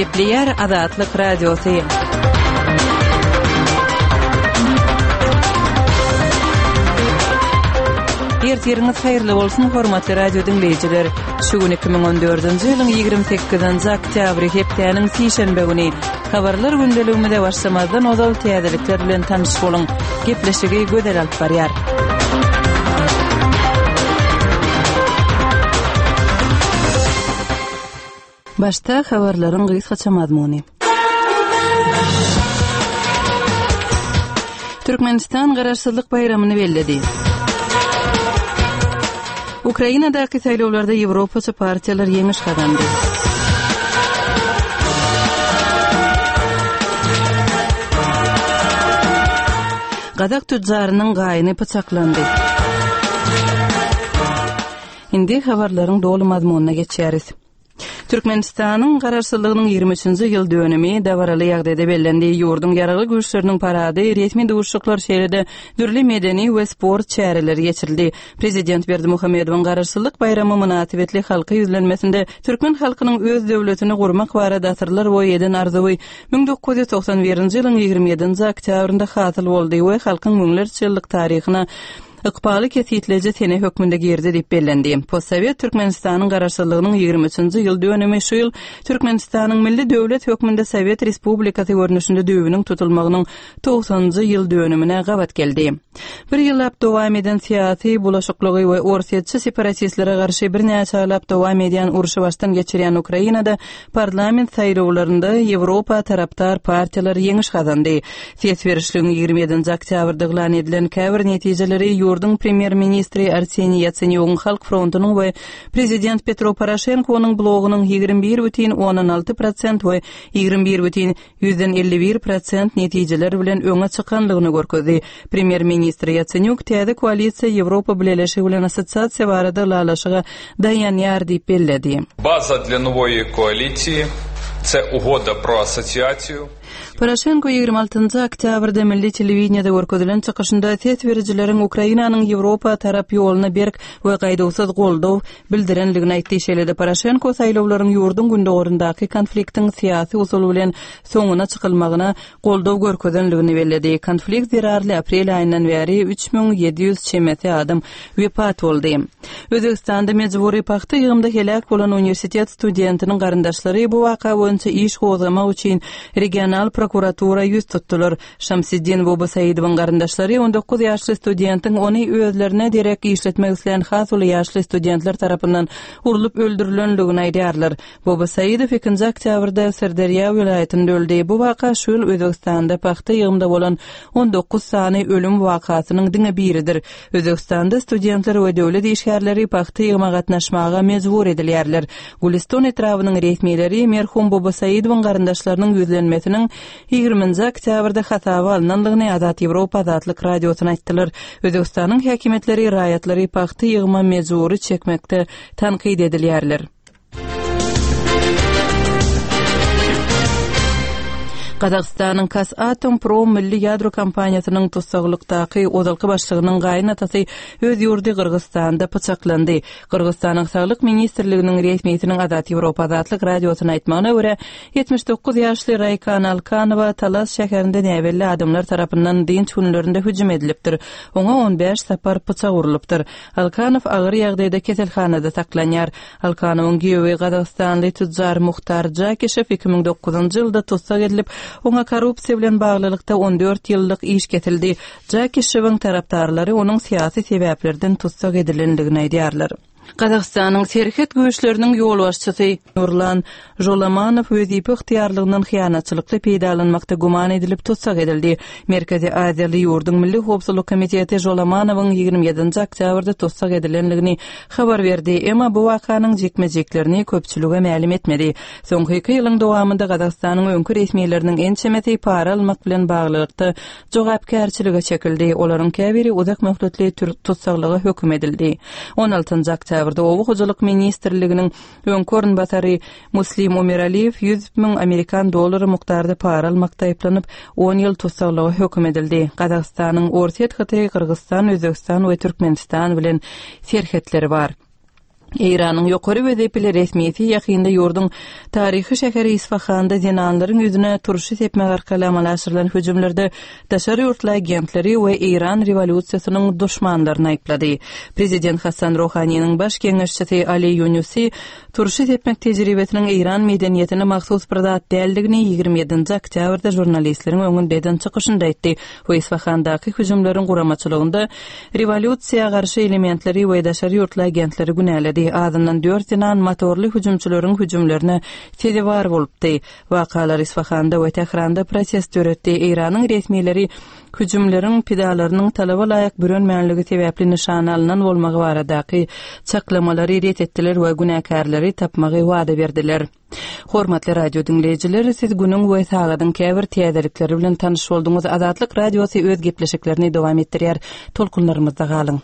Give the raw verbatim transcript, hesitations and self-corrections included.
Gepleyer Azatlyk Radiosu. Ertiriniz hayırlı bolsun hormatly radio dinleyijiler. Şu gün iki bin on dördünji ýylyň ýygrimi sekizinji oktýabry hepdeniň sişenbe güni habarlar gündeliginde başlamazdan ozal täzelikler bilen tanyş boluň. Gepleşigi gödel alyp barýar. Başta habarlaryň gysgaça mazmuny. Türkmenistan garaşsyzlyk bayramyny belledi. Ukrainadaky saýlawlarda Ýewropaça partiýalar ýeňiş kazandy. Gazak tüccarynyň gaýyny pyçaklandy. Indi habarlaryň dolu mazmununa geçýäris. Türkmenistanyň garaşsyzlygynyň ýygrimi üçinji ýyl dönemi dawaraly ýagdaýda bellendi. Ýurdun ýaraly güýçleriniň parady, resmi duşluklar şeýlede dürli medeni we sport çäreleri geçirildi. Prezident Berdimuhammedowyň garaşsyzlyk bayramy münasibetli halka ýüzlenmesinde türkmen halkynyň öz döwletini gurmak barada asyrlar boýy eden arzuwy bin dokuz ýüz toksan birinji ýylyň ýygrimi ýedinji oktýabrynda hasyl boldy we halkyň müňlerçe ýyllyk taryhyna Iqbaly kesitleje sene hökmünde girdi dip bellendi. Postsovet Türkmenistanyň garaşsyzlygynyň ýygrimi üçinji ýyl dönemi şu ýyl Türkmenistanyň milli döwlet hökmünde Sowet Respublikasy görnüşinde döwüniň tutulmagynyň togsanjy ýyl dönemine gabat geldi. Bir ýyllap dowam eden syýasy bulaşyklygy we orsiýetçi separatistlere garşy bir näçe ýyllap dowam eden uruşy başdan geçirýän Ukrainada parlament saýlawlarynda Ýewropa taraptar partiýalar ýeňiş kazandy. Ses berişligiň ýygrimi ýedinji oktýabrda glan edilen käbir netijeleri Ýurdun premier ministri Arseniy Yatsenyugyň Halk frontunyň we prezident Petro Poroshenkowyň blogunyň ýygrimi bir бүтүн oňdan alty prosent we ýygrimi bir бүтүn ýüzden elli bir prosent netijeler bilen öňe çykanlygyny görkezdi. Premier ministri Yatsenyuk täze koalisiýa Ýewropa bileşigi bilen assosiasiýa barada lalaşyga daýanýar diýip belledi. База для нової коаліції – це угода про асоціацію. Poroshenko ýygrimi altynjy oktýabrda milli telewizionda görkezilen çykyşynda ses berijileriň Ukrainanyň Ýewropa tarap ýoluna berk we gaýdawsyz goldaw bildirenligini aýtdy. Şeýlede Poroshenko saýlawlaryň ýurdun gündegorundaky konfliktiň syýasy usuly bilen soňuna çykylmagyna goldaw görkezenligini belledi. Konflikt zerarly aprel aýyndan bäri üç bin ýedi ýüz çemeti adam wepat boldy. Özbekistanda mejburi paxta ýygymda helak bolan universitet studentiniň garyndaşlary bu waka boýunça iş gozgamak üçin regional prokuratura ýüz tutdular. Şamsiddin Bobo Saýidowyň garyndaşlary on dokuz ýaşly studentiň ony özlerine derek işletmek isleyen has uly ýaşly studentler tarapyndan urulup öldürilenligini aýdýarlar. Bobo Saýidow ikinji oktýabrda Sirdarýa vilaýatynda öldü. Bu waka şu ýyl Özbekistanda paxta ýygymda bolan on dokuz sany ölüm wakasynyň diňe biridir. Özbekistanda studentler we döwlet işgärleri paxta ýygyma gatnaşmaga mejbur edilýärler. Guliston etrawynyň resmiýetleri merhum Bobo Saýidowyň garyndaşlarynyň ýüzlenmesiniň ýygrimiňji oktýabrda hasaba alynanlygyny Azat Ýewropa Azatlyk radiosyna aýtdylar. Özbekistanyň häkimetleri raýatlary paxta ýygyma mejbury çekmekde tanqid edilýärler. Qazaqstanyň Kasatom-Prom milli ýadro kompaniýasynyň tutsaglykdaky odalky başlygynyň gaýnatasy öz ýurdy Qırgızstanda pyçaklandy. Qırgızstanyň saglyk ministrliginiň resmiýetiniň Azat Ýewropa Azatlyk radiosyna aýtmagyna görä ýetmiş dokuz ýaşly Raykan Alkanowa Talas şäherinde näwelli adamlar tarapyndan dinç günlerinde hüjüm edilipdir. Oňa on beş sapar pyçak urulypdyr. Alkanow agyr ýagdaýda keselhanada saklanýar. Alkanowyň giýewi Qazaqstanly tujjar Muhtar Jakishev iki bin dokuzunjy ýylda tutsak edilip Oňa korrupsiýa bilen baglylykda on dört ýyllyk iş ketildi. Jakishewiň tarapdarlary onuň syýasy sebäplerden tutsak edilendigini aýdýarlar. Qazaqstanyň serhet güýçleriniň ýol başçysy Nurlan Jolamanow öz ýypyqtyarlygynyň hyýanatçylykly peýdalanmakda guman edilip tutsak edildi. Merkezi Aziýaly ýurdun milli howpsuzlyk komiteti Jolamanowyň ýygrimi ýedinji oktýabrda tutsak edilenligini habar berdi. Emma bu wakanyň jekmejeklerini köpçülige ma'lum etmedi. Soňky iki ýylyň dowamında Qazaqstanyň öňkü resmiýetleriniň ençemeti para almak bilen baglykda jogapkärçiligi çekildi. Olaryň käbiri uzak möhletli tutsaklyga hökm edildi. on altynjy oktýabrda Owu hojalyk ministrliginiň öňkü ornbasary Muslim Umeraliyew yüz bin Amerikan dollary mukdarda para almakda aýplanyp on ýyl tutsaklyga hökm edildi. Qazaqstanyň orsiýet haty Qırgızstan, Özbekistan we Türkmenistan bilen serhetleri bar. İran'ın yukarı vezipeli resmiyeti yakında yurdun tarihi şehri İsfahan'da zinanların yüzüne turşu tepme arkalı amalaştırılan hücumlarda dışarı yurtlu agentleri ve İran revolüsyasının düşmanlarını ayıpladı. Prezident Hasan Rouhani'nin baş kengişçisi Ali Yunusi turşu tepmek tecrübesinin İran medeniyetine mahsus bir zat değildigini yigirmi yedinci oktyabrda jurnalistlerin önündeden çıkışında etti. Ve İsfahan'daki hücumların kuramaçılığında revolüsyaya karşı elementleri ve dışarı yurtlu agentleri güneledi. Adından dört zinan motorlu hücumçuların hücumlarına tedivar bolupdy. Vakalar İsfahan'da ve Tehranda protest öretdi. İran'ın resmileri hücumların pidalarının talaba layak bürünmänligi sebäpli nişan alınan bolmagy baradaky çaklamaları ret etdiler ve günäkärleri tapmagy wada berdiler. Hormatly radio dinleyijiler, siz günüň we sagadyň käbir täzelikleri bilen tanyş boldunuz. Azatlyk radiosu öz gepleşiklerini dowam etdirýär. Tolkunlarymyzda galyň.